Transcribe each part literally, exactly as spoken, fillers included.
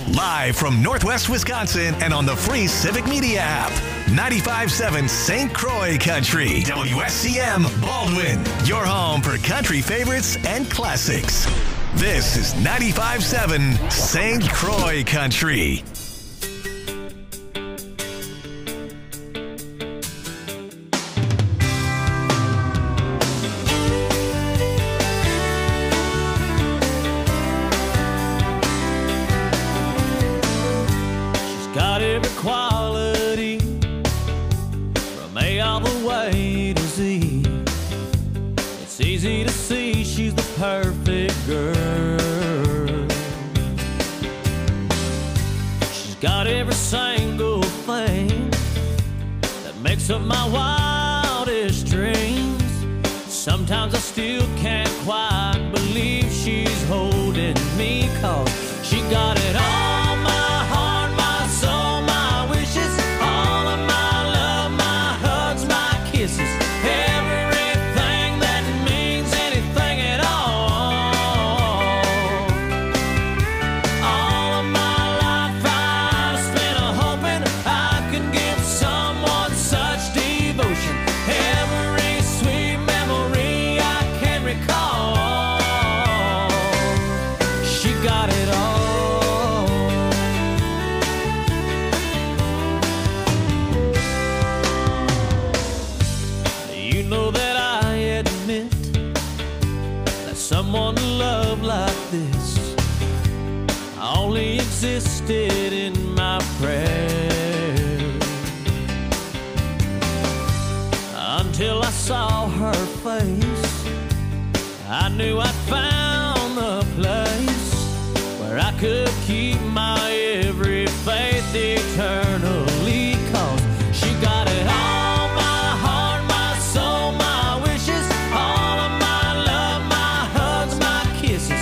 Live from Northwest Wisconsin and on the free Civic Media app. ninety-five point seven Saint Croix Country. W S C M Baldwin. Your home for country favorites and classics. This is ninety-five point seven Saint Croix Country. Got every quality from A all the way to Z. It's easy to see she's the perfect girl. She's got every single thing that makes up my wildest dreams. Sometimes I still can't quite believe she's holding me, 'cause she got it all. Existed in my prayers until I saw her face. I knew I'd found the place where I could keep my every faith eternally, 'cause she got it all, my heart, my soul, my wishes, all of my love, my hugs, my kisses.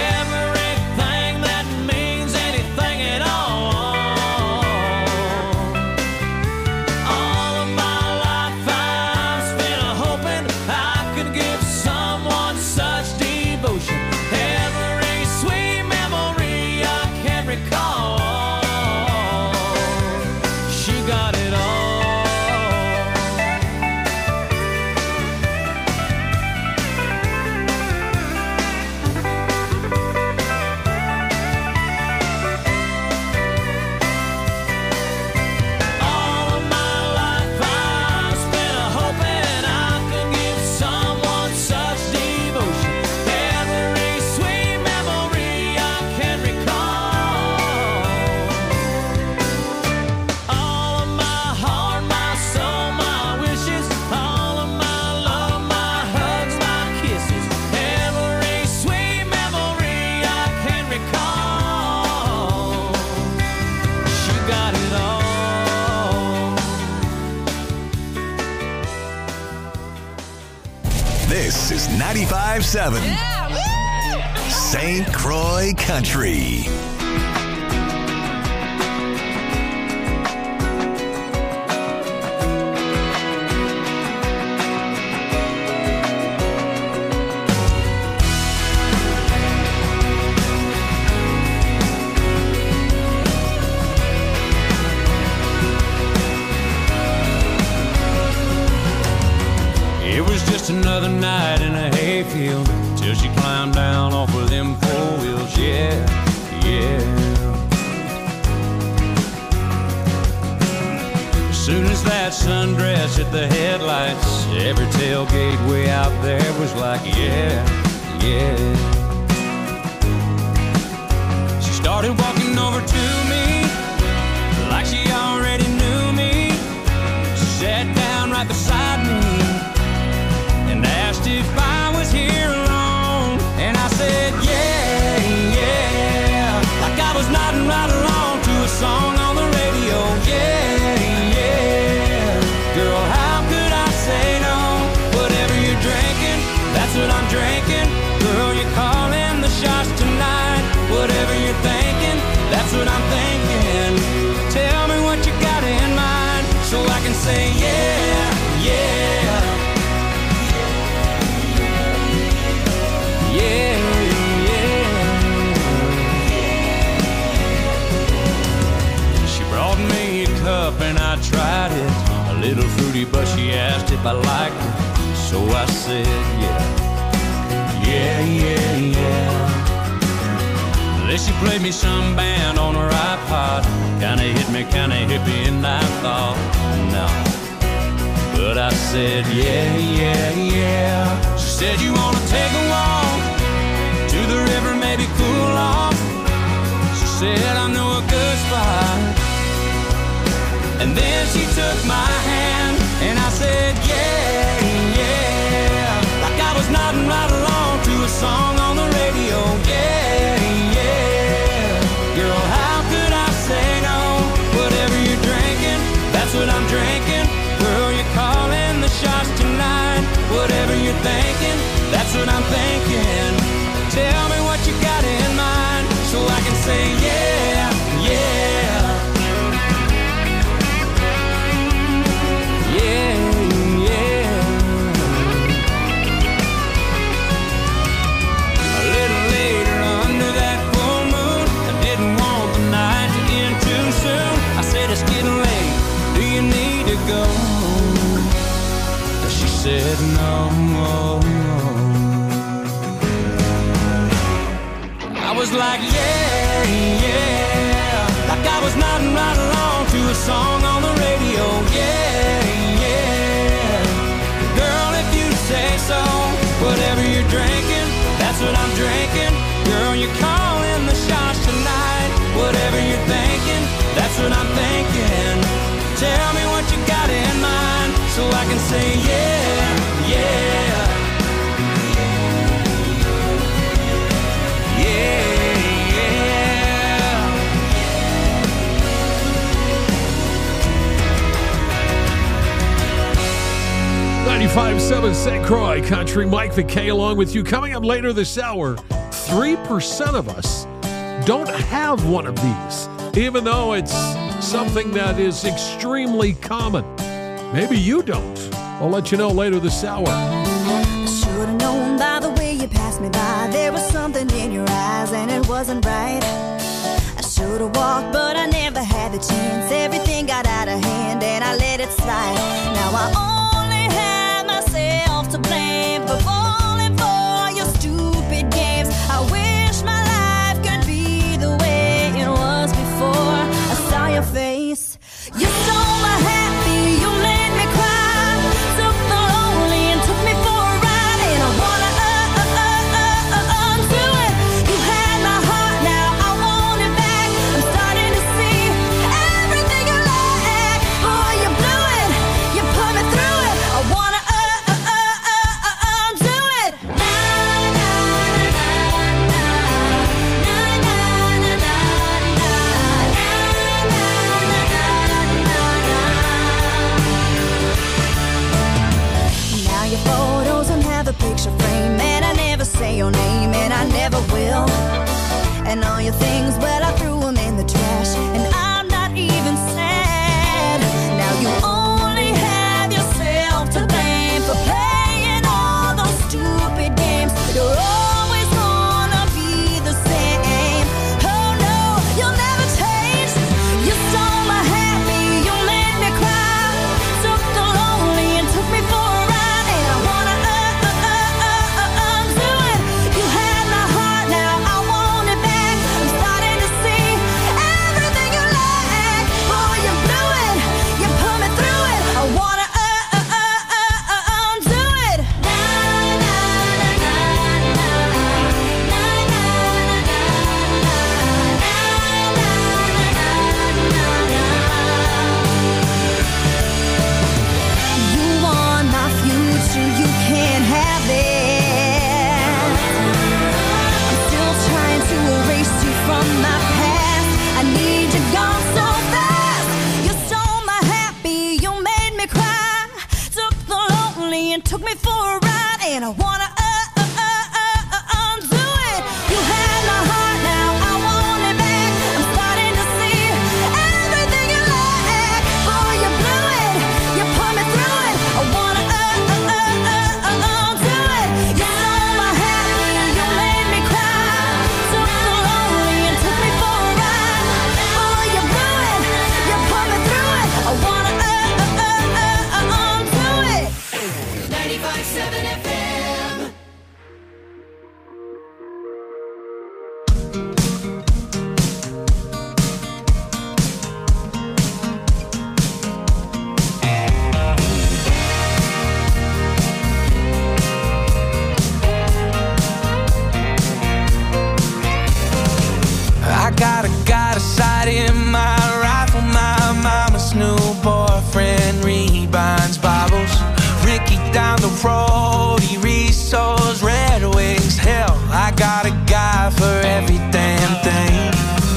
This is ninety-five point seven yeah, Saint Croix Country. Another night in a hayfield till she climbed down off of them four wheels. Yeah, yeah. As soon as that sundress hit the headlights, every tailgate way out there was like, yeah, yeah. She started walking over to me like she already knew me. She sat down right beside me and asked if I was here alone. And I said, yeah, yeah, like I was nodding right along to a song on the radio. Yeah, yeah, girl, how could I say no? Whatever you're drinking, that's what I'm drinking. Girl, you're calling the shots tonight. Whatever you're thinking, that's what I'm thinking. Tell me what you got in mind so I can say, yeah, yeah. Yeah, yeah. little fruity, but she asked if I liked her, so I said yeah. Yeah, yeah, yeah. Then she played me some band on her iPod. Kinda hit me, kinda hippie, and I thought, no. But I said, yeah, yeah, yeah. She said, you wanna take a walk to the river, maybe cool off? She said, I know a good spot. And then she took my hand, and I said, yeah, yeah. Like I was nodding right along to a song on the radio, yeah, yeah. Girl, how could I say no? Whatever you're drinking, that's what I'm drinking. Girl, you're calling the shots tonight. Whatever you're thinking, that's what I'm thinking. Tell me what you got in mind, so I can say yeah, yeah. Yeah, yeah. A little later under that full moon, I didn't want the night to end too soon. I said it's getting late, do you need to go? She said no. I was like yeah, yeah. Like I was nodding right along to a song on the radio, yeah, yeah. Girl, if you say so, whatever you're drinking, that's what I'm drinking. Girl, you're calling the shots tonight. Whatever you're thinking, that's what I'm thinking. Tell me what you got in mind, so I can say yeah, yeah. ninety-five point seven Saint Croix Country. Mike McKay along with you. Coming up later this hour, three percent of us don't have one of these, even though it's something that is extremely common. Maybe you don't. I'll let you know later this hour. I should have known by the way you passed me by. There was something in your eyes and it wasn't right. I should have walked, but I never had the chance. Everything got out of hand and I let it slide. Now I only have myself to blame for falling for your stupid games. I wish my life could be the way it was before I saw your face. You stole my happy, you made me cry, took the lonely and took me for a ride, and I wanna uh, uh, uh, uh, uh, undo it. You had my heart, now I want it back. I'm starting to see everything you lack. Boy, you blew it, you put me through it. I wanna uh, uh, uh, uh, uh, undo it. Na na na na na na na na na Now your photos don't have a picture frame, and I never say your name, and I never will. And all your things, well, I threw them in the trash, and I'm not even sad. Now you only have yourself to blame for playing all those stupid games. You're always gonna be the same. Oh no, you'll never change. You stole my happy, you made me cry, took the lonely and took me for a ride, and I wanna uh, uh, uh, uh, uh, undo it. You had my heart, now I want it back. I'm starting to a sight in my rifle. My mama's new boyfriend rebinds Bibles. Ricky down the road, he resows Red Wings. Hell, I got a guy for every damn thing.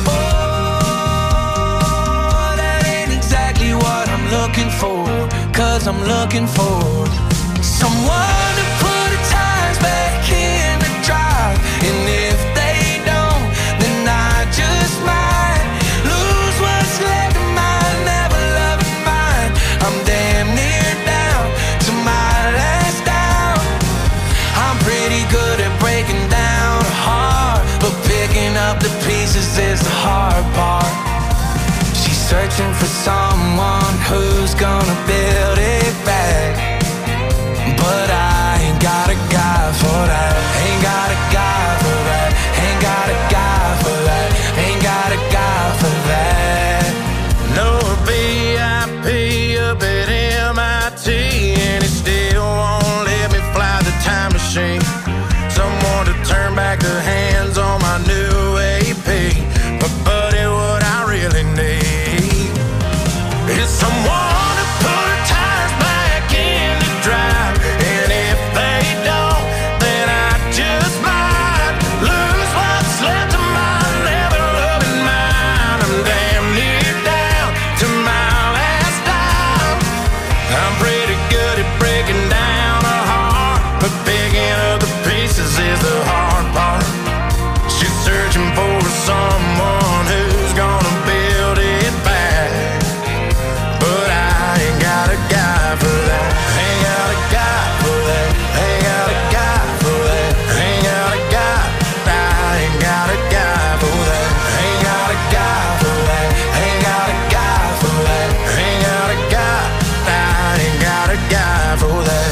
Oh, that ain't exactly what I'm looking for. Cause I'm looking for someone to put the tires back in the drive. And if they don't, then I just might lose what's left of my never-loving mind. I'm damn near down to my last down. I'm pretty good at breaking down a heart, but picking up the pieces is the hard part. She's searching for someone who's gonna build it back, but I ain't got a guy for that. Ain't got a guy for that. Ain't got a guy for that. Ain't got a guy for that. No V I P up at M I T, and it still won't let me fly the time machine. Someone to turn back the hands on my new A P. But buddy, what I really need is someone to put tires back in the drive. And if they don't, then I just might lose what's left of my never-loving mind. I'm damn near down to my last dime. I'm pretty good at breaking down a heart, but picking up the pieces is the hard part. She's searching for someone who's gonna build it back, but I ain't got a guy for that. Ain't got a guy for that. Ain't got a guy for that. Ain't got a guy. I ain't got a guy for that. Ain't got a guy for that. Ain't got a guy for that. Ain't got a guy. I ain't got a guy for that.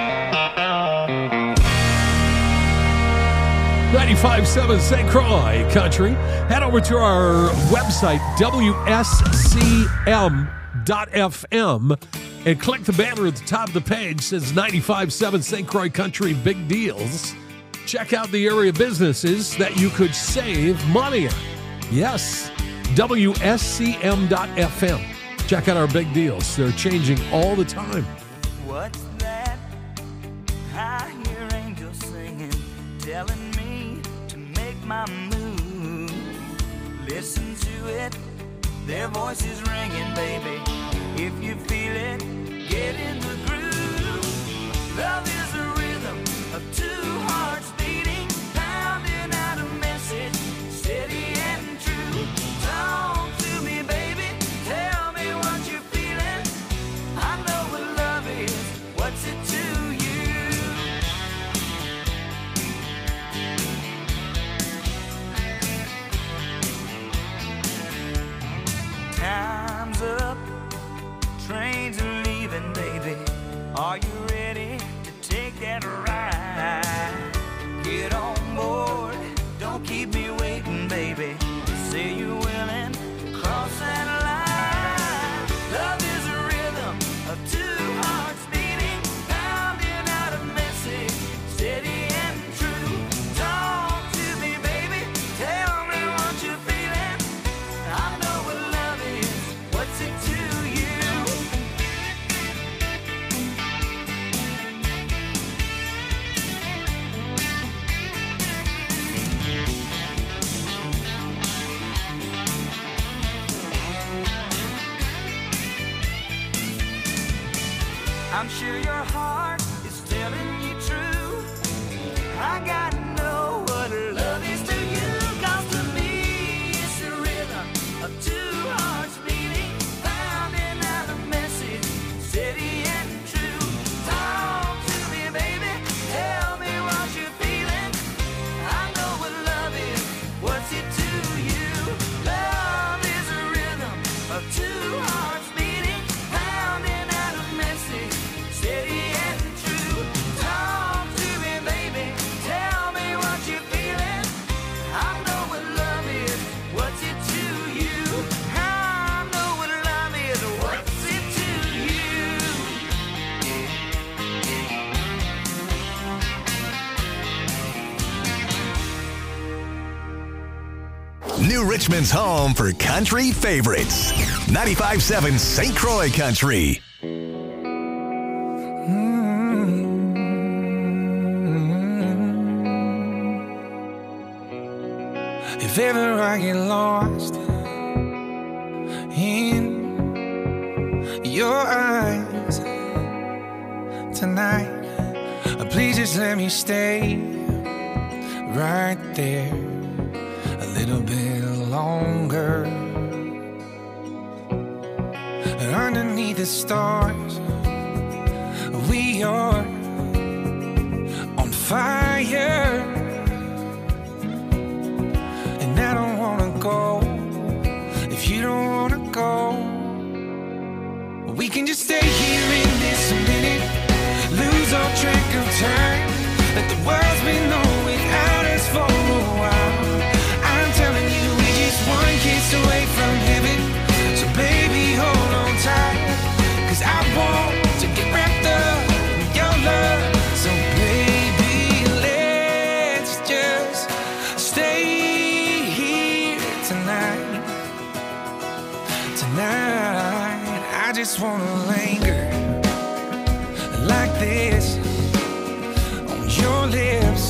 ninety-five point seven Saint Croix Country. Head over to our website, W S C M dot F M, and click the banner at the top of the page. It says ninety-five point seven Saint Croix Country Big Deals. Check out the area businesses that you could save money at. Yes, W S C M dot F M. Check out our big deals. They're changing all the time. What's that? I hear angels singing, telling me to make my move. Listen to it, their voices ringing, baby. If you feel it, get in the groove. Love is a rhythm of two hearts beating, pounding out a message, steady and true. Talk to me, baby, tell me what you're feeling. I know what love is, what's it to you? Time's up, trains are leaving, baby. Are you ready to take that ride? Get on board, don't keep me waiting, baby. Say you're willing to cross that line. Love is a rhythm of two hearts beating, pounding out a message, steady and true. Talk to me, baby, tell me what you're feeling. I know what love is, what's it to you? I'm sure your heart is telling you true. I gotta know what love is to you. 'Cause to me it's a rhythm of two hearts beating, pounding out a message, steady and true. Talk to me, baby, tell me what you're feeling. I know what love is, what's it to you? Love is a rhythm of two hearts beating, pounding out a message, steady and New Richmond's home for country favorites. ninety-five seven Saint Croix Country. If ever I get lost in your eyes tonight, please just let me stay right there a little bit longer. Underneath the stars, we are on fire. And I don't wanna go if you don't wanna go. We can just stay here in this minute, lose all track of time. Let the world's been on without us for a while. I'm telling you, we're just one kiss away from heaven. So baby, hold on tight, 'cause I want to get wrapped up in your love. So baby, let's just stay here tonight. Tonight, I just wanna linger like this on your lips.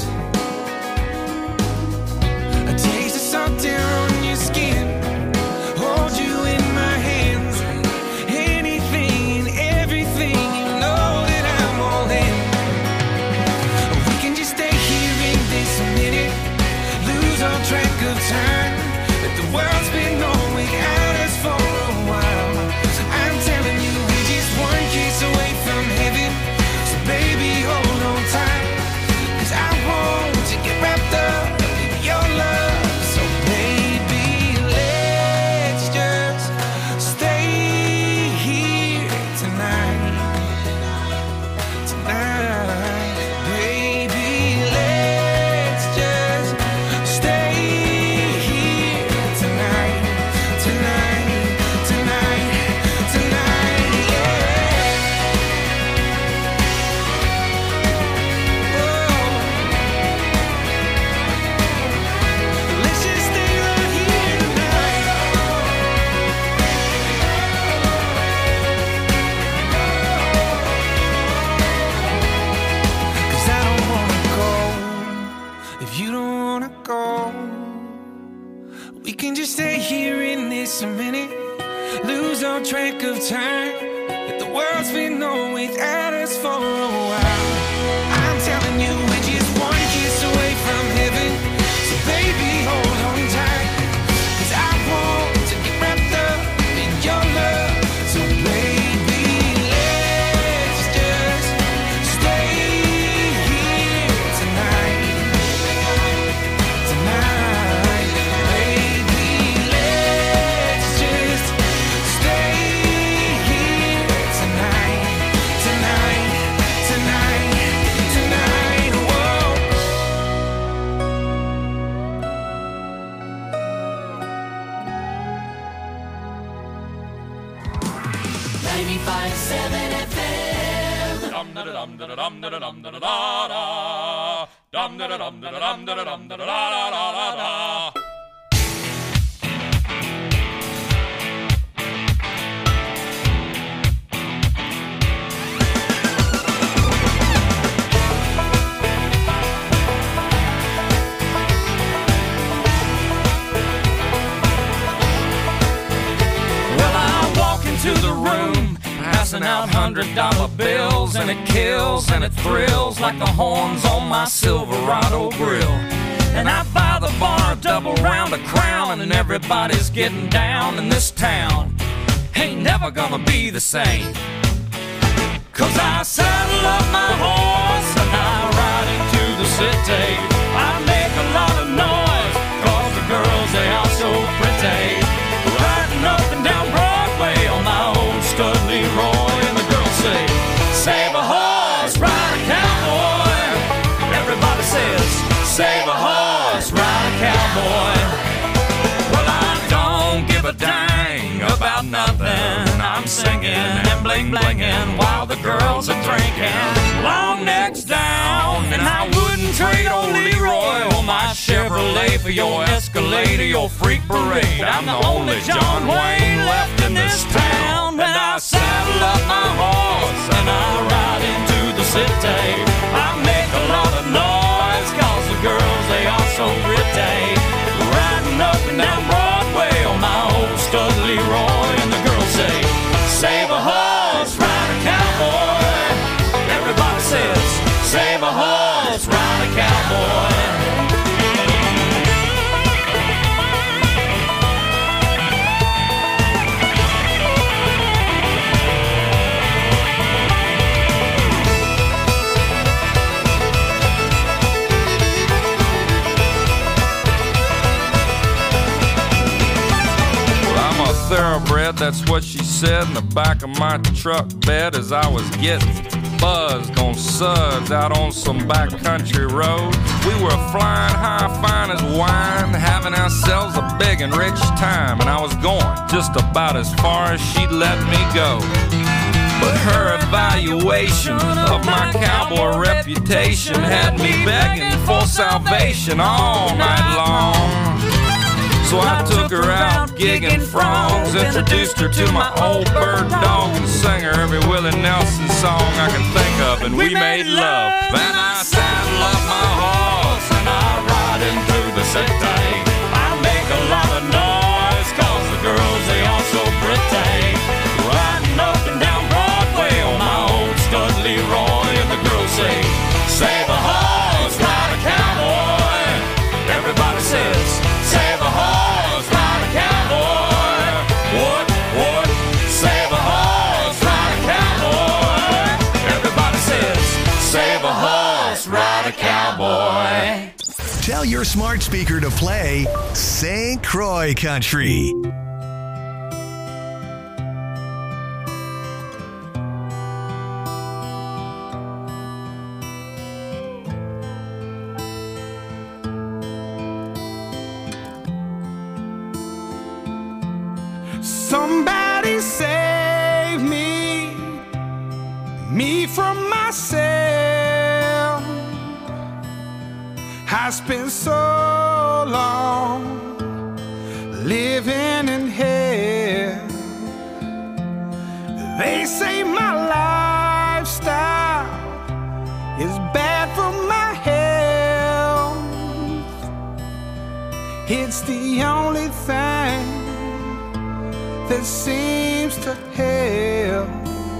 A taste of salt air on your skin, hold you in my hands. Anything, everything, you know that I'm all in. We can just stay here in this minute, lose all track of time. Let the world's been on without us for a while. I'm telling you, we're just one kiss away from heaven. So baby, hold on tight, 'cause I want to get wrapped up in your love. So baby, let's just stay here tonight. Tonight, baby, let's just stay here tonight. Tonight, tonight, tonight, yeah. Oh, let's just stay right here tonight. 'Cause I don't wanna go if you don't wanna go. We can just stay here in this minute, lose all track of time. Let the world's been on without us for a while. I'm telling you, we're just one kiss away from heaven. So baby, hold on tight, 'cause I want to get wrapped up in your love. So baby, let's just stay here tonight. Tonight, baby, let's just stay here tonight. Tonight, tonight, tonight, whoa. ninety-five seven F M. Dum da da dum da da dum da da dum da da da da. Dum da da dum da da dum da da dum da da da da da da. Well, I walk into the room, passing out hundred dollar bills, and it kills and it thrills like the horns on my Silverado grill. And I buy the bar a double round of Crown, and everybody's getting down in this town. Ain't never gonna be the same, 'cause I saddle up my horse and I ride into the city. I make a lot of noise, 'cause the girls, they are so pretty. Riding up and down Broadway on my old stud Leroy, and the girls say, save a horse, ride a cowboy. Everybody says, save a horse, ride a cowboy. Well, I don't give a dang about nothing. I'm singing and bling blinging while the girls are drinking. Long necks down, and I wouldn't trade old Leroy or my share Chevrolet for your Escalade or your freak parade. I'm the only John Wayne left in this town. And I saddle up my horse and I ride into the city. I make a lot of noise cause the girls, they are so pretty. Riding up and down Broadway on my old stud Leroy. And the girls say, save a horse, ride a cowboy. Everybody says, save a horse, ride a cowboy. Thoroughbred, that's what she said in the back of my truck bed as I was getting buzzed on suds out on some backcountry road. We were flying high, fine as wine, having ourselves a big and rich time, and I was going just about as far as she'd let me go. But her evaluation of my cowboy reputation had me begging for salvation all night long. So I took her out gigging frogs, introduced her to my old bird dog, and sang her every Willie Nelson song I can think of, and we made love. And I saddle up my horse and I ride in through the city. I make a lot of noise cause the girls, they are so pretty. Riding up and down Broadway on my old stud Leroy, and the girls say, save a horse, ride a cowboy. Everybody says, save a horse, ride a cowboy. What, what? Save a horse, ride a cowboy. Everybody says, save a horse, ride a cowboy. Tell your smart speaker to play Saint Croix Country. Somebody save me, me from myself. I spent so long living in hell. They say my lifestyle is bad for my health. It's the only thing that seems to help.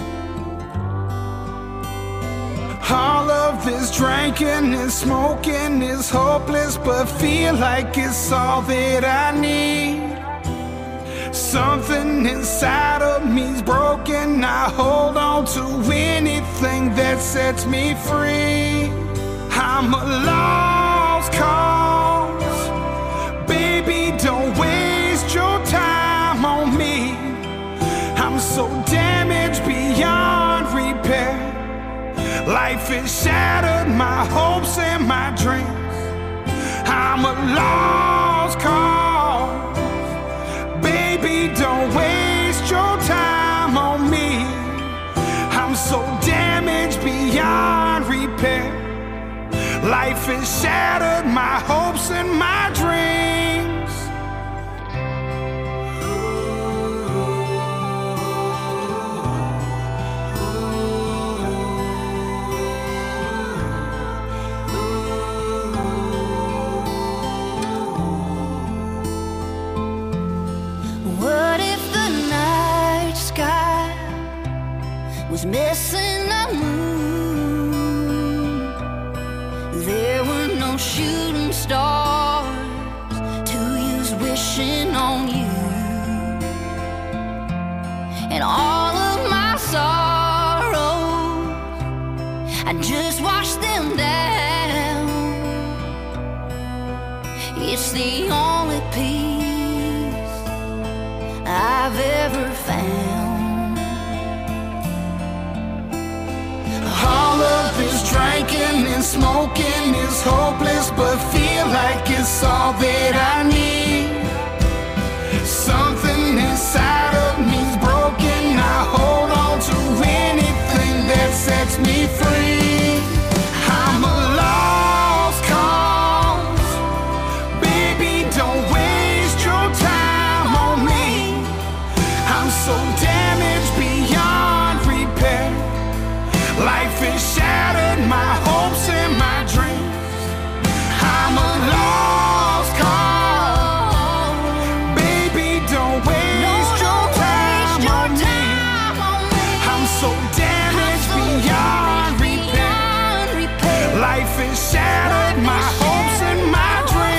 All of this drinking and smoking is hopeless, but feel like it's all that I need. Something inside of me's broken. I hold on to anything that sets me free. I'm a lost cause. Baby, don't waste your time on me. I'm so damaged beyond repair. Life has shattered my hopes and my dreams. I'm a lost cause. Baby, don't waste your time on me. I'm so damaged beyond repair. Life has shattered my hopes and my dreams. Was missing a moon. There were no shooting stars to use wishing on you. And all of my sorrows, I just washed them down. It's the only peace I've ever found. All of this drinking and smoking is hopeless, but feel like it's all that I need. Something inside of me's broken. I hold on to anything that sets me free. I'm a lost cause. so damaged beyond repair. Life has shattered my hopes and my dreams. I'm a lost cause. Baby, don't waste your time on me. I'm so damaged beyond repair. Life has shattered my hopes and my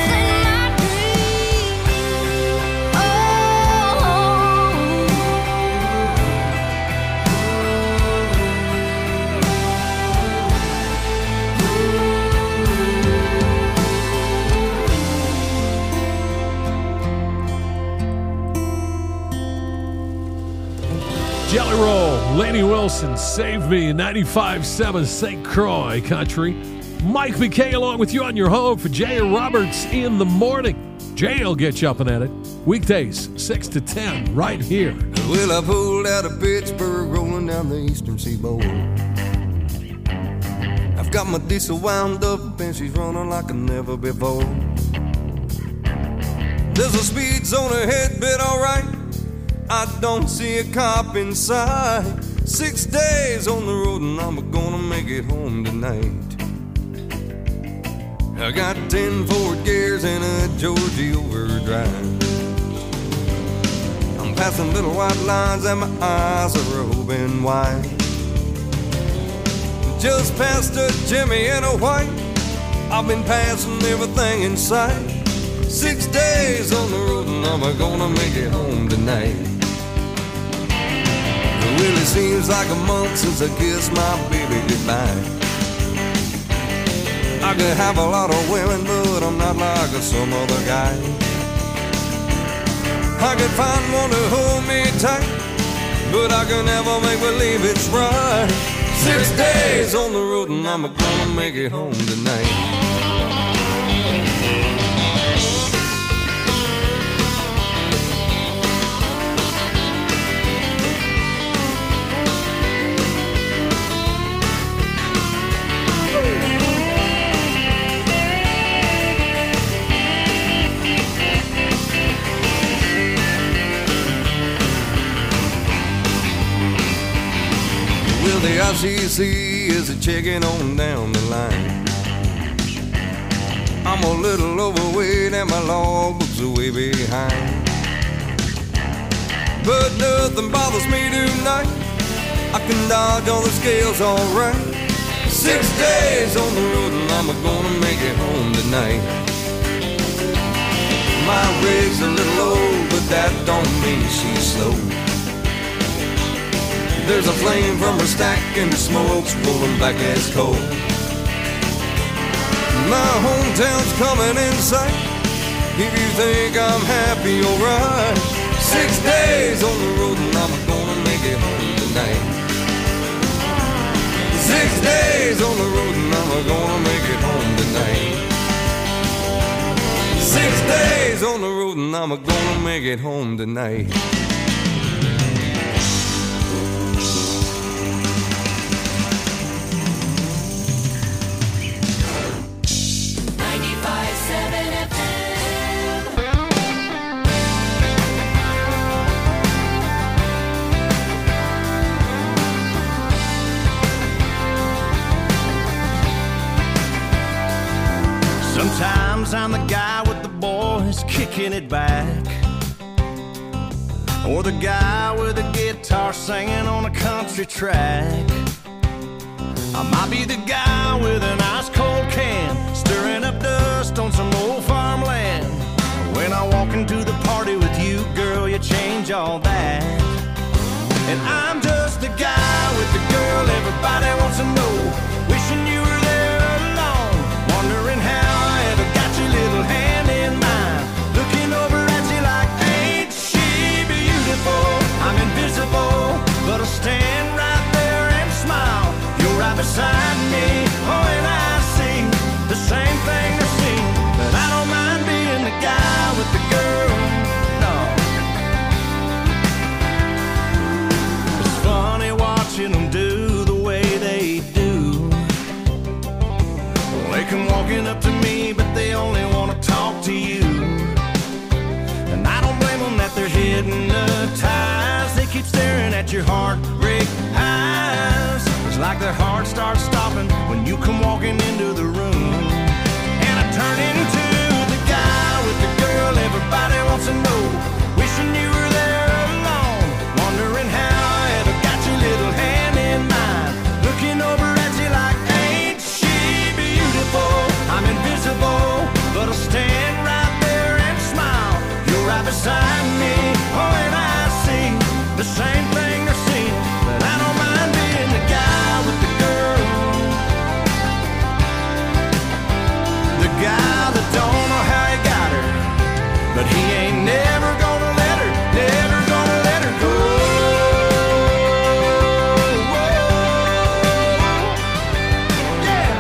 Jelly Roll, Laney Wilson, Save Me, ninety-five seven Saint Croix Country. Mike McKay along with you on your home for Jay Roberts in the morning. Jay will get you up and at it. Weekdays, six to ten, right here. Well, I pulled out of Pittsburgh, rolling down the eastern seaboard. I've got my diesel wound up, and she's running like I never before. There's a speed zone ahead, but alright, I don't see a cop inside. Six days on the road and I'm gonna make it home tonight. I got ten Ford gears and a Georgie overdrive. I'm passing little white lines and my eyes are open wide. Just past a Jimmy and a white, I've been passing everything in sight. Six days on the road and I'm gonna make it home tonight. Well, it seems like a month since I kissed my baby goodbye. I could have a lot of women, but I'm not like some other guy. I could find one to hold me tight, but I can never make believe it's right. Six days on the road and I'm gonna make it home tonight. The I C C is a checking on down the line. I'm a little overweight and my logbook's way behind, but nothing bothers me tonight. I can dodge all the scales alright. Six days on the road and I'm gonna make it home tonight. My rig's a little low, but that don't mean she's slow. There's a flame from her stack and the smoke's rolling back as coal. My hometown's coming in sight. If you think I'm happy, alright. Six days on the road and I'm gonna make it home tonight. Six days on the road and I'm gonna make it home tonight. Six days on the road and I'm gonna make it home tonight. Sometimes I'm the guy with the boys kicking it back, or the guy with a guitar singing on a country track. I might be the guy with an ice cold can stirring up dust on some old farmland. When I walk into the party with you, girl, you change all that. And I'm just the guy with the girl everybody wants to know, wishing you were there alone, wondering how little hand in mine, looking over at you like, ain't she beautiful? I'm invisible, but I stand right there and smile. You're right beside me, oh, and I see the same thing they see. But I don't mind being the guy with the girl, no. It's funny watching them do the way they do. at your heartbreak eyes. It's like their heart starts stopping when you come walking into the room. And I turn into the guy with the girl everybody wants to know. Wishing you were there alone, wondering how I ever got your little hand in mine. Looking over at you like, ain't she beautiful? I'm invisible, but I'll stand right there and smile. You're right beside me, oh, and I see the same thing they're seeing. But I don't mind being the guy with the girl, the guy that don't know how he got her, but he ain't never gonna let her, never gonna let her go. Yeah.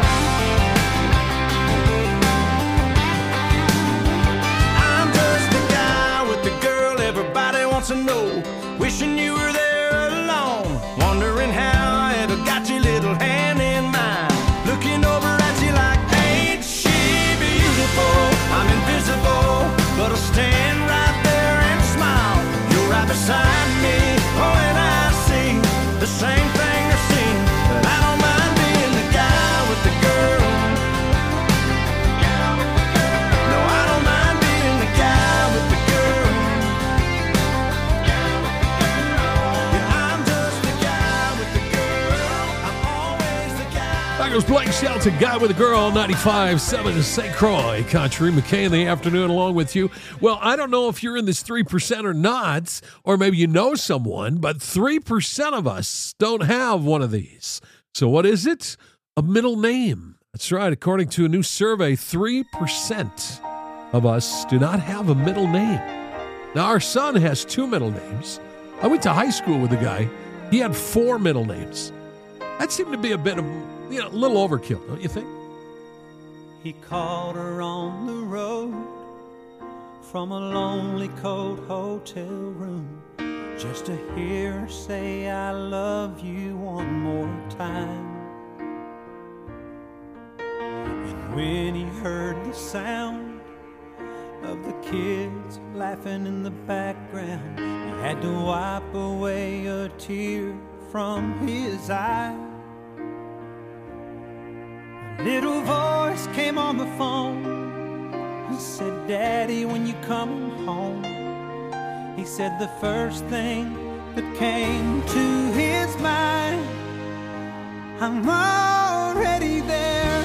I'm just the guy with the girl everybody wants to know. Wishing you were there alone, wondering how I ever got your little hand in mine. Looking over at you like, ain't she beautiful? I'm invisible, but I'll stand right there and smile. You're right beside me, oh, and I see the same thing they're seeing. But I don't mind being the guy with the girl. No, I don't mind being the guy with the girl. Yeah, I'm just the guy with the girl. I'm always the guy. That goes Blake Shelton, Guy with a Girl, ninety-five point seven Saint Croix Country. McKay in the afternoon along with you. Well, I don't know if you're in this three percent or not, or maybe you know someone, but three percent of us don't have one of these. So what is it? A middle name. That's right. According to a new survey, three percent of us do not have a middle name. Now, our son has two middle names. I went to high school with a guy. He had four middle names. That seemed to be a bit of, you know, a little overkill, don't you think? He called her on the road from a lonely, cold hotel room just to hear her say, I love you one more time. And when he heard the sound of the kids laughing in the background, he had to wipe away a tear from his eye. A little voice came on the phone and said, Daddy, when you come home. He said the first thing that came to his mind, I'm already there.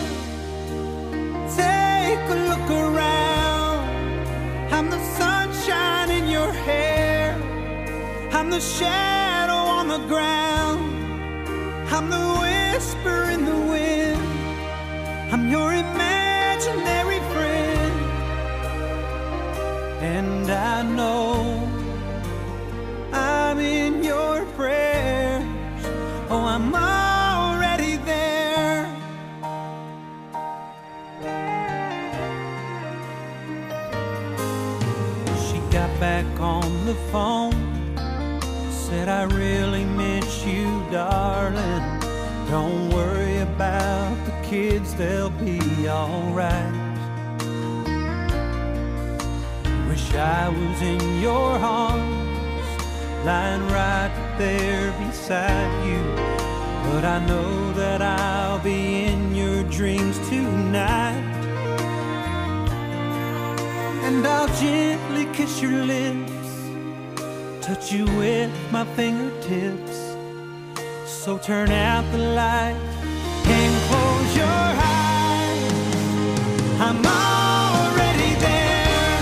Take a look around. I'm the sunshine in your hair. I'm the shadow on the ground. I'm the whisper in the wind. I'm your imaginary friend. And I know I'm in your prayers. Oh, I'm already there. She got back on the phone, said I really miss you, darling. Don't worry about the kids, they'll be alright. Wish I was in your arms, lying right there beside you. But I know that I'll be in your dreams tonight. And I'll gently kiss your lips, touch you with my fingertips. So turn out the light and close your eyes. I'm already there.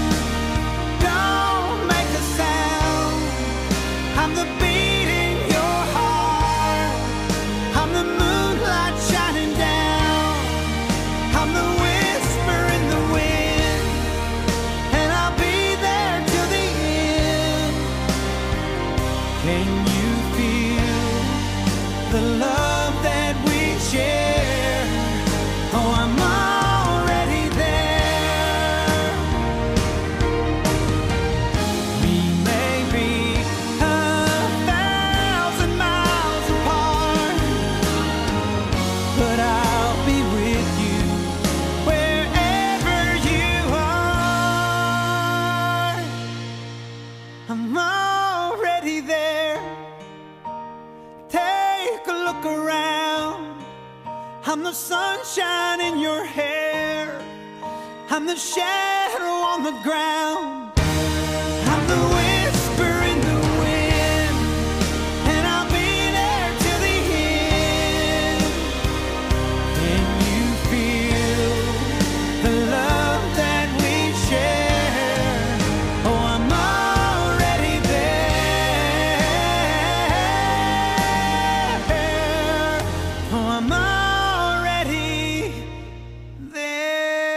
Don't make a sound. I'm the beat in your heart. I'm the moonlight shining down. I'm the whisper in the wind. And I'll be there till the end. Can you feel the love that we share? Oh, I'm already there. We may be a thousand miles apart, but I'll be with you wherever you are. I'm already there. look around, I'm the sunshine in your hair, I'm the shadow on the ground, I'm the whisper in the wind, and I'll be there till the end. Can you feel the love that we share? Oh, I'm already there. Oh, I'm already there.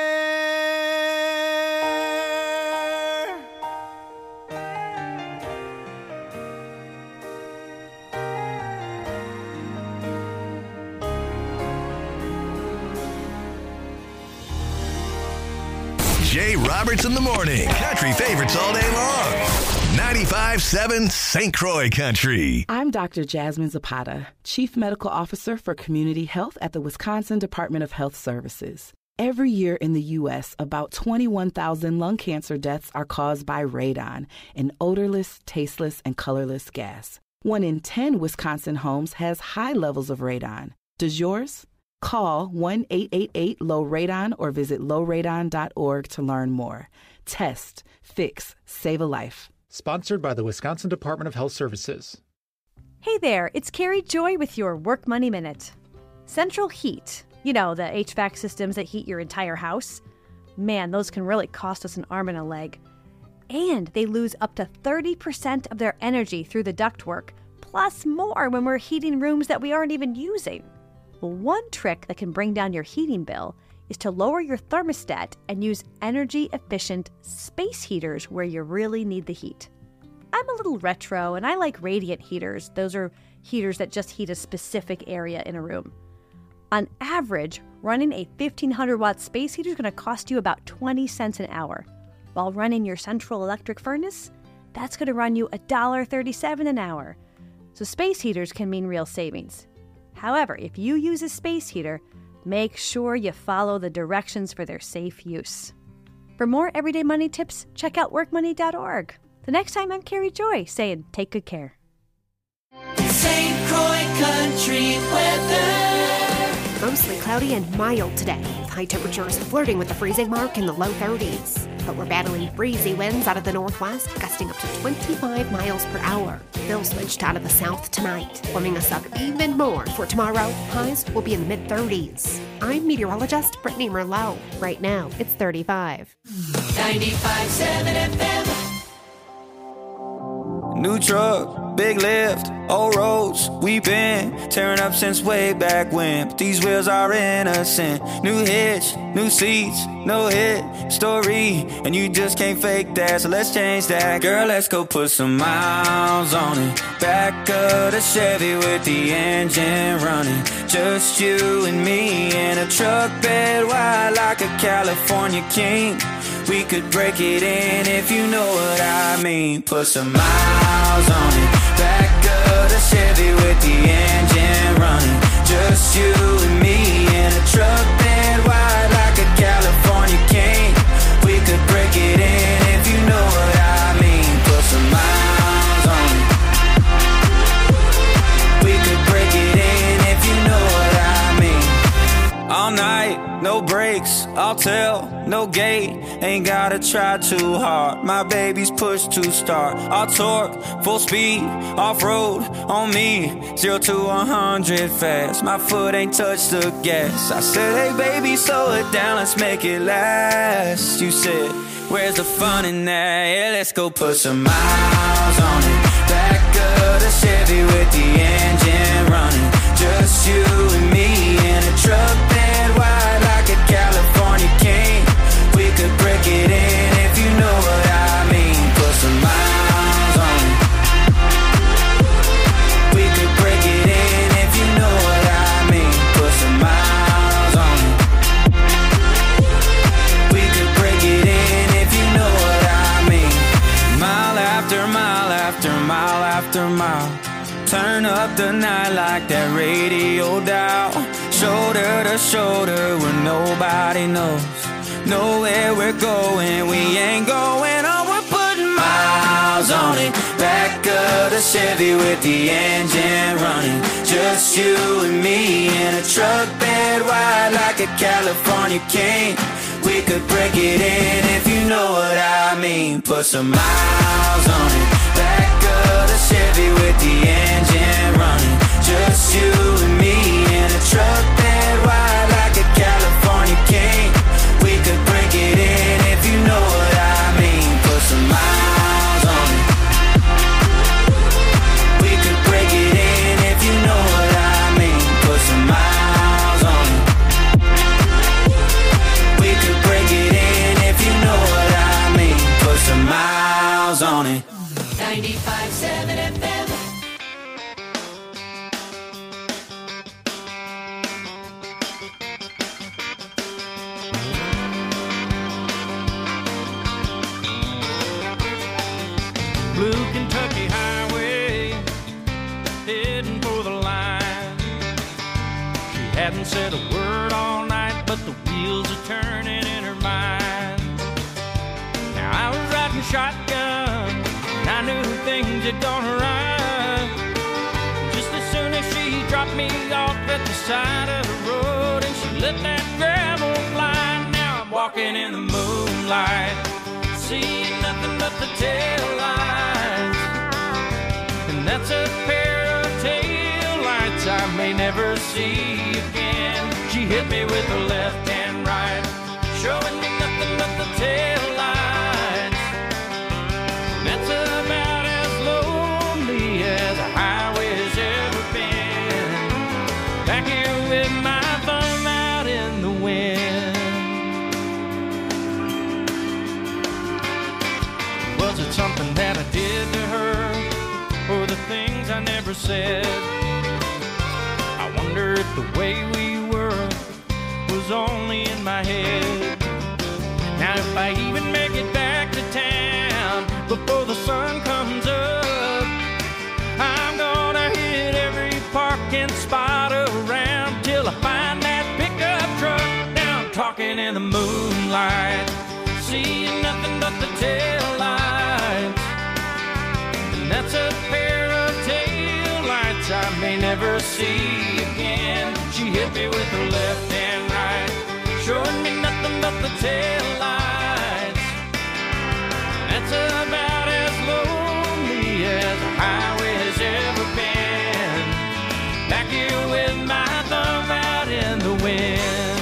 Jay Roberts in the morning. Country favorites all day long. ninety-five seven Saint Croix Country. I'm Doctor Jasmine Zapata, Chief Medical Officer for Community Health at the Wisconsin Department of Health Services. Every year in the U S, about twenty-one thousand lung cancer deaths are caused by radon, an odorless, tasteless, and colorless gas. One in ten Wisconsin homes has high levels of radon. Does yours? Call one eight eight eight low radon or visit low radon dot org to learn more. Test, fix, save a life. Sponsored by the Wisconsin Department of Health Services. Hey there, it's Carrie Joy with your Work Money Minute. Central Heat, you know, the H V A C systems that heat your entire house. Man, those can really cost us an arm and a leg. And they lose up to thirty percent of their energy through the ductwork, plus more when we're heating rooms that we aren't even using. Well, one trick that can bring down your heating bill is to lower your thermostat and use energy-efficient space heaters where you really need the heat. I'm a little retro, and I like radiant heaters. Those are heaters that just heat a specific area in a room. On average, running a fifteen hundred watt space heater is going to cost you about twenty cents an hour, while running your central electric furnace, that's going to run you one dollar and thirty-seven cents an hour. So space heaters can mean real savings. However, if you use a space heater, make sure you follow the directions for their safe use. For more everyday money tips, check out work money dot org. The next time, I'm Carrie Joy saying take good care. Saint Croix Country weather. Mostly cloudy and mild today, with high temperatures flirting with the freezing mark in the low thirties. But we're battling breezy winds out of the northwest, gusting up to twenty-five miles per hour. They'll switch out of the south tonight, warming us up even more for tomorrow. Highs will be in the mid-thirties. I'm meteorologist Brittany Merlot. Right now, it's thirty-five. ninety-five seven F M. New truck, big lift, old roads, we been tearing up since way back when. But these wheels are innocent. New hitch, new seats, no hit story, and you just can't fake that, so let's change that. Girl, let's go put some miles on it. Back of the Chevy with the engine running. Just you and me in a truck bed wide like a California king. We could break it in if you know what I mean. Put some miles on it. Back of the Chevy with the engine running. Just you and me in a truck bed wide like a California king. We could break it in if you know what I mean. Put some miles on it. We could break it in if you know what I mean. All night, no brakes, I'll tell, no gate. Ain't gotta try too hard, my baby's push to start. I'll torque, full speed, off-road, on me. Zero to one hundred fast, my foot ain't touched the gas. I said, hey baby, slow it down, let's make it last. You said, where's the fun in that? Yeah, let's go put some miles on it. Back of the Chevy with the engine running. Just you and me in a truck bed wide like a California king. We could break it in if you know what I mean. Put some miles on it. We could break it in if you know what I mean. Put some miles on it. We could break it in if you know what I mean. Mile after mile after mile after mile. Turn up the night like that radio dial. Shoulder to shoulder where nobody knows. Know where we're going, we ain't going on. We're putting miles miles on it. Back of the Chevy with the engine running. Just you and me in a truck bed wide like a California king. We could break it in if you know what I mean. Put some miles on it. Back of the Chevy with the engine running. Just you and me in a truck bed wide like a California king. We could break it in if you know what I mean. Put some miles on it. We could break it in if you know what I mean. Put some miles on it. We could break it in if you know what I mean. Put some miles on it. ninety-five point seven F M. Blue Kentucky Highway, heading for the line. She hadn't said a word all night, but the wheels are turning in her mind. Now I was riding shotgun, and I knew things had gone right. Just as soon as she dropped me off at the side of the road, and she let that gravel fly. Now I'm walking in the moonlight, seeing nothing but the tail lights. And that's a pair of tail lights I may never see again. She hit me with her left and right, showing me nothing but the tail lights. And that's about as lonely as a highway's ever been. Back here with my thumb out in the wind. Was it something that I did to her, or the things I never said? I wonder if the way we were was only in my head. Now if I even make it back to town before the sun comes up, I'm gonna hit every parking spot around till I find that pickup truck. Now I'm talking in the moonlight, seeing nothing but the tail lights. And that's a pair of tail lights I may never see again. She hit me with her left and right, showing me nothing but the tail lights. That's about as lonely as a highway has ever been. Back here with my thumb out in the wind.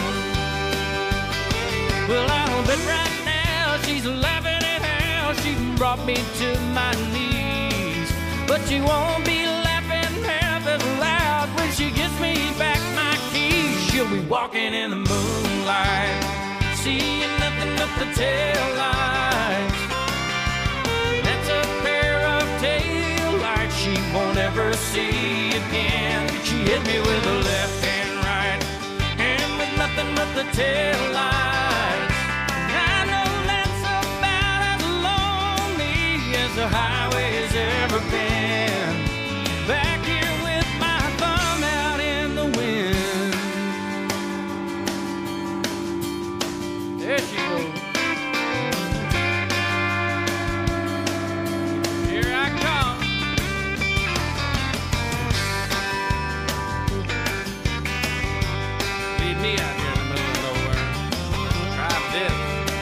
Well, I'll bet right now she's laughing at how she brought me to my knees. But she won't be laughing half as loud when she gives me back my keys. She'll be walking in the moonlight, seeing nothing but the tail lights. That's a pair of tail lights she won't ever see again. She hit me with her left and right, and with nothing but the tail lights. I know that's about as lonely as the highway's ever been. Back here with my thumb out in the wind. There she goes. Here I come. Leave me out here in the middle of nowhere. Drive this.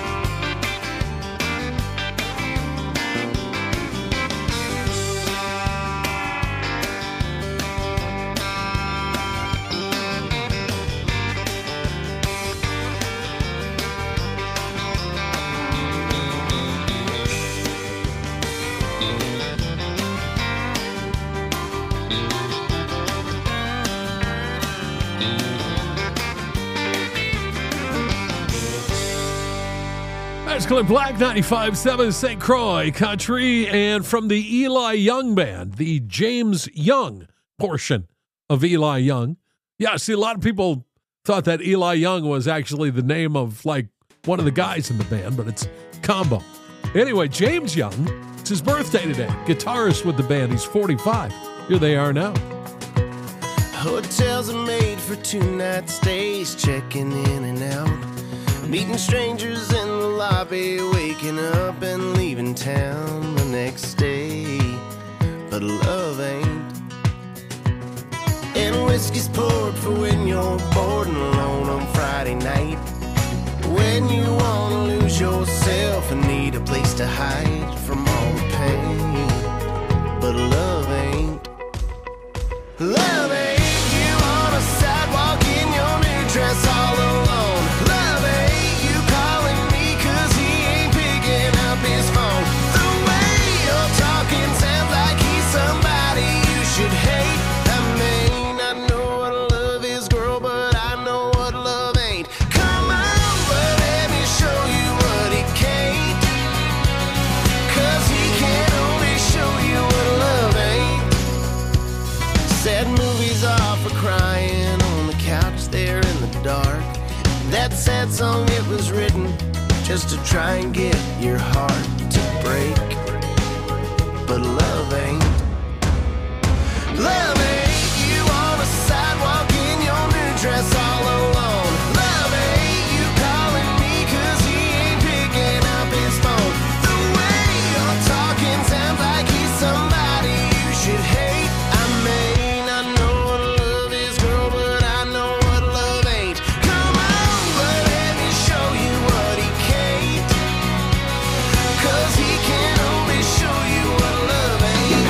That's Clint Black, ninety-five point seven Saint Croix Country, and from the Eli Young Band, the James Young portion of Eli Young. Yeah, see, a lot of people thought that Eli Young was actually the name of, like, one of the guys in the band, but it's combo. Anyway, James Young, it's his birthday today. Guitarist with the band. He's forty-five. Here they are now. Hotels are made for two-night stays, checking in and out. Meeting strangers in the lobby, waking up and leaving town the next day. But love ain't. And whiskey's poured for when you're bored and alone on Friday night. When you wanna lose yourself and need a place to hide from all the pain. But love ain't. Love ain't you on a sidewalk in your new dress all alone. Love ain't you calling me cause he ain't picking up his phone. The way you're talking sounds like he's somebody you should hate. I may not know what love is, girl, but I know what love ain't. Come on, but let me show you what he can't. Cause he can only show you what love ain't. Sad movies are for crying on the couch there in the dark. That sad song, it was written just to try and get your heart to break. But love ain't. Love ain't you on a sidewalk in your new dress all alone. Love ain't you calling me cause he ain't picking up his phone. The way you're talking sounds like he's somebody you should hate. I may not know what love is, girl, but I know what love ain't. Come on, but let me show you what he can't. Cause he can only show you what love ain't.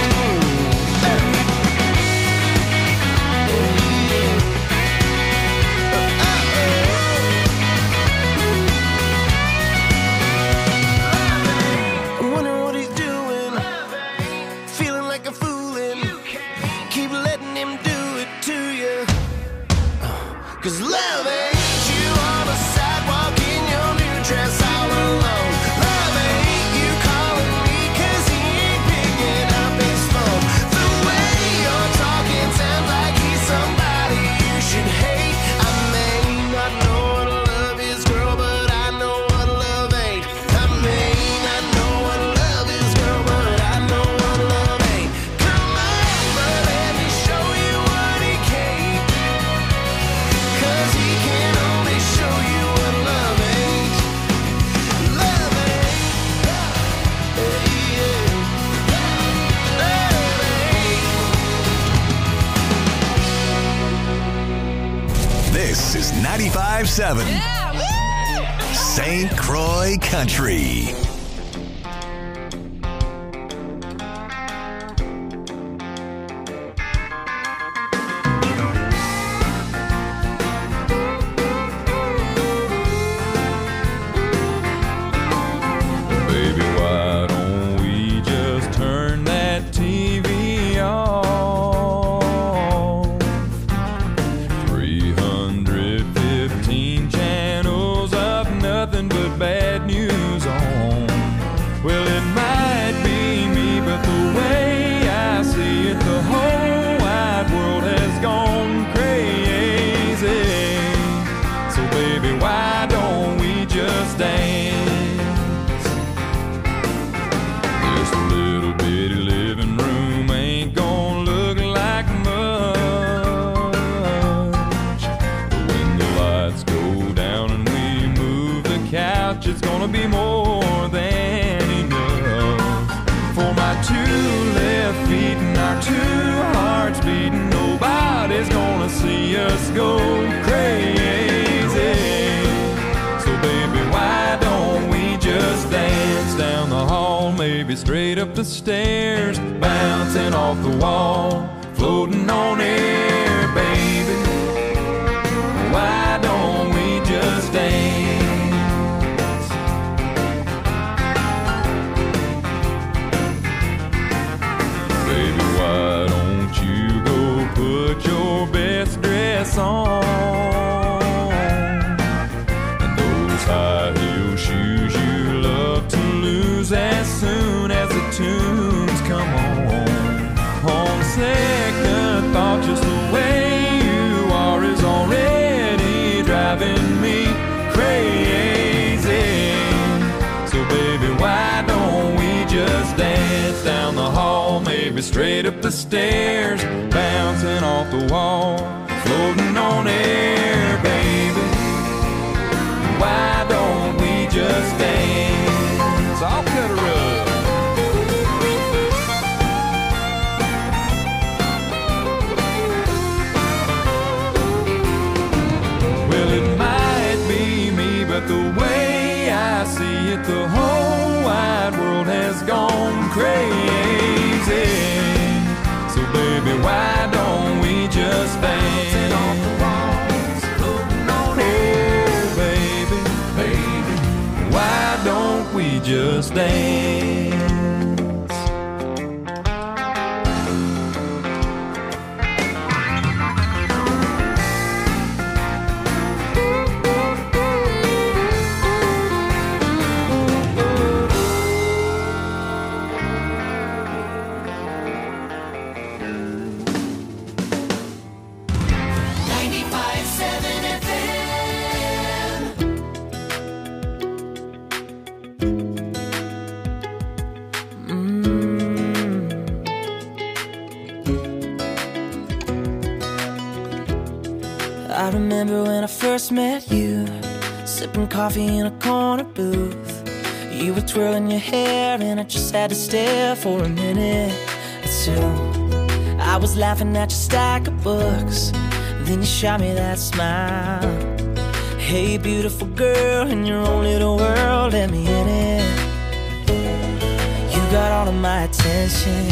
I'm wondering what he's doing, feeling like a foolin'. Keep letting him do it to you. Cause love ain't you on a sidewalk in your new dress all alone. Love ain't you calling me cause he ain't picking up his phone. The way you're talking sounds like he's somebody you should hate. I may not know what love is, girl, but I know what love ain't. I may not know what love is, girl, but I know what love ain't. Come on, but let me show you what he can't. Cause he can only show you what love ain't. Love ain't. Yeah. Love ain't. This is ninety-five seven Saint Croix Country. Baby, why don't we just turn that T V off? three hundred fifteen channels of nothing but bad news on. Well, it might be me, but the way I see it, the whole wide world has gone crazy. So baby, why don't we just dance? This little bitty living room ain't gonna look like much. But when the lights go down and we move the couch, it's gonna be more than enough. For my two left feet and our two hearts beating, nobody's gonna see us go crazy. So baby, why don't we just dance down the hall, maybe straight up the stairs, bouncing off the wall, floating on air, baby. Why don't we just dance? Baby, why don't you go put your best dress on? And those high heel shoes you love to lose as soon as the tunes come on. On second thought, just the way you are is already driving me crazy. So baby, why don't we just dance down the hall, maybe straight up the stairs, bouncing off the wall, floating on air, baby. Why don't just dance. Oh, baby, baby, why don't we just dance? I remember when I first met you, sipping coffee in a corner booth. You were twirling your hair and I just had to stare for a minute or two. I was laughing at your stack of books, then you shot me that smile. Hey beautiful girl, in your own little world, let me in it. You got all of my attention,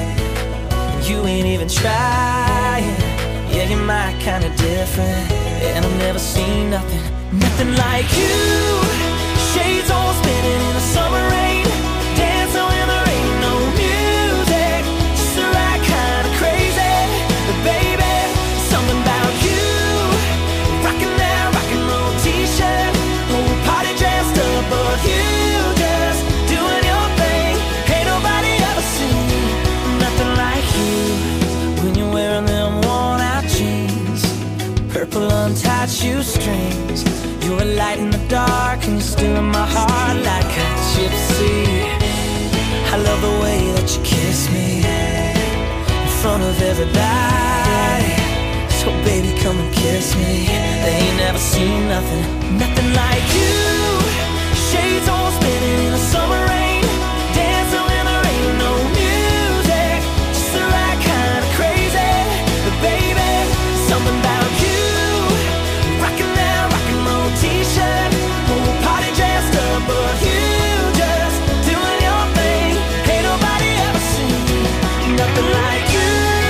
you ain't even trying. Yeah, you're my kind of different, and I've never seen nothing, nothing like you. Shades all spinning in the summer rain, dancing when there ain't no music, just the right kind of crazy. But baby, something about you, rocking that rock and roll t-shirt, whole party dressed up, but you just doing your thing. Ain't nobody ever seen nothing like you when you're wearing them worn out jeans, purple untied shoestrings. You're a light in the dark and you're still in my heart like a gypsy. I love the way that you kiss me in front of everybody. So baby, come and kiss me. They ain't never seen nothing, nothing like you. Shades all spinning in the summer rain, dancing when there ain't no music, just the right kind of crazy. But baby, something about you, rocking that rock and roll t-shirt, whole party dressed up, but you just doing your thing. Ain't nobody ever seen nothing like you.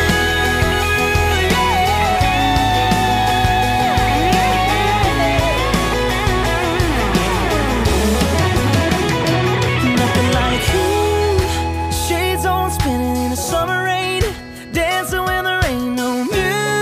Nothing like you. Shades on spinning in the summer rain, dancing when there ain't no music.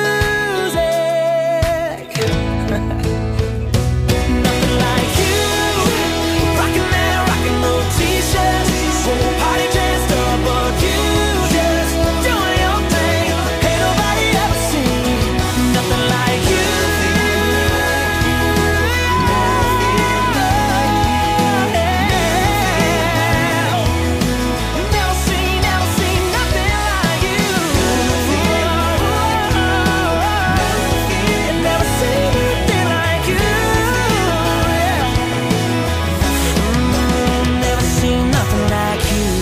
Nothing like you, rocking that rock and roll t-shirt, whole party dressed up, but you just doing your thing. Ain't nobody ever seen nothing like you. Never seen, never seen nothing like you. Never seen nothing like you. Mm, Never seen nothing like you.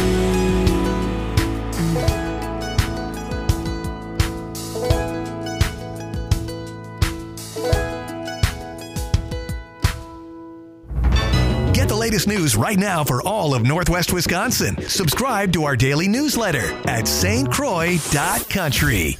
Get the latest news right now for all of Northwest Wisconsin. Subscribe to our daily newsletter at S T Croix dot country.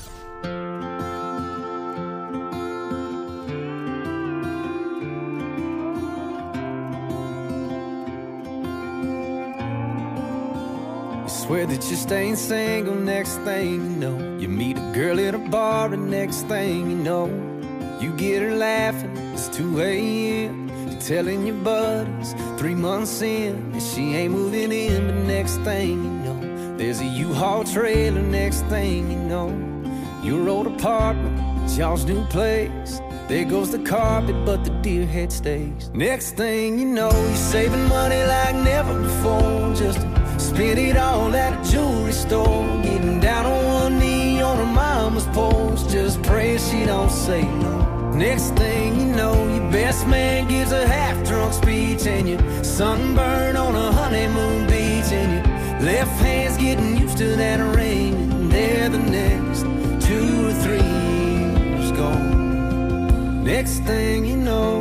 You swear that you're staying single, next thing you know, you meet a girl at a bar, and next thing you know, you get her laughing, it's two a.m. You're telling your buddies, three months in, and she ain't moving in, but next thing you know, there's a U-Haul trailer, next thing you know, your old apartment, it's y'all's new place. There goes the carpet, but the deer head stays. Next thing you know, you're saving money like never before, just to spend it all at a jewelry store. Getting down on one knee on her mama's porch, just praying she don't say no. Next thing you know, your best man gives a half-drunk speech, and you're sunburned on a honeymoon beach, and your left hand's getting used to that ring, and there the next two or three years gone. Next thing you know,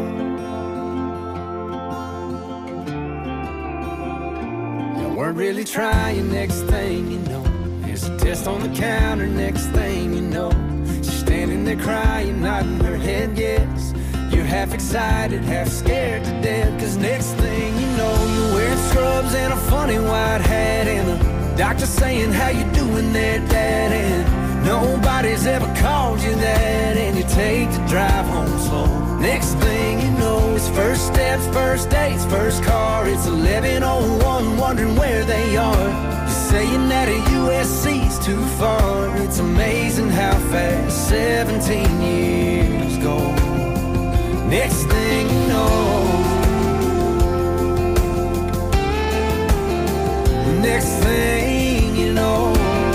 you weren't really trying. Next thing you know, there's a test on the counter. Next thing you know, she's and they're crying, nodding their head yes. You're half excited, half scared to death, cause next thing you know, you're wearing scrubs and a funny white hat, and the doctor saying, how you doing there, Dad? And nobody's ever called you that, and you take the drive home slow. Next thing you know, it's first steps, first dates, first car. It's eleven oh one, wondering where they are. You're saying that a U S C's too far. It's amazing how fast seventeen years go. Next thing you know, next thing you know,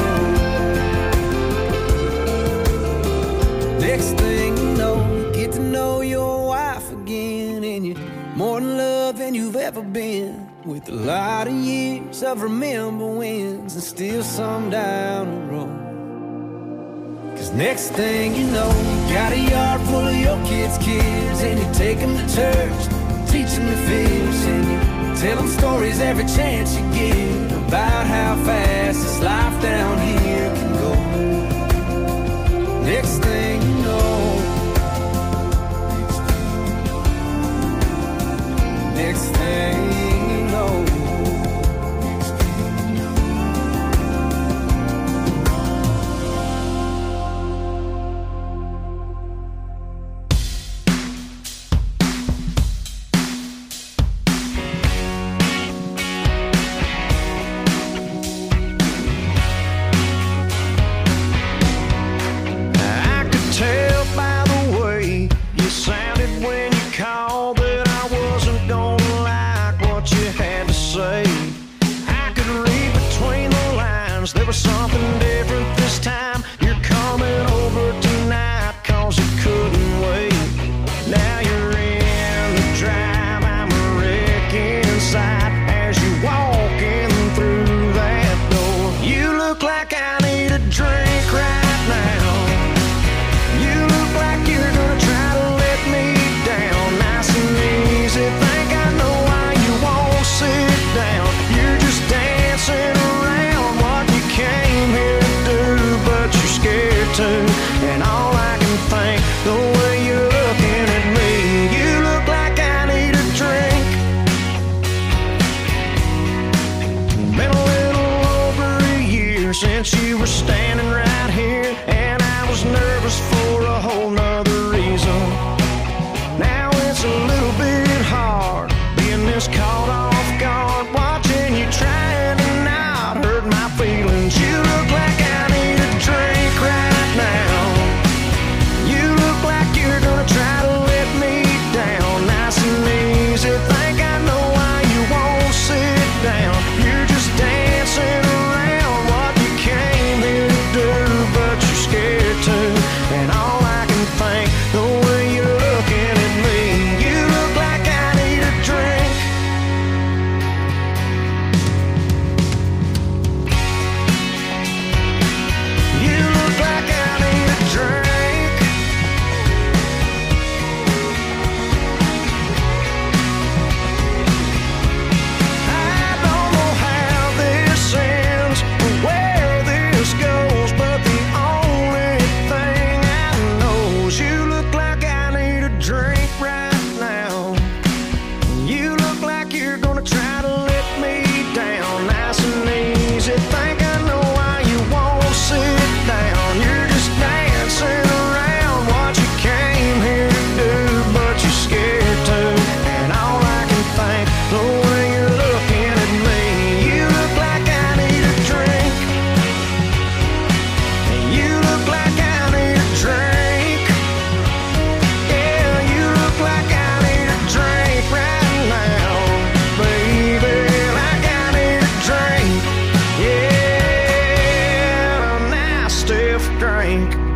next thing you know, you get to know your wife again, and you're more in love than you've ever been. With a lot of years of remember wins and still some down the road. Cause next thing you know, you got a yard full of your kids' kids, and you take them to church, teach them to fish, and you tell them stories every chance you get about how fast this life down here can go. Next thing you know, next thing you know, drink.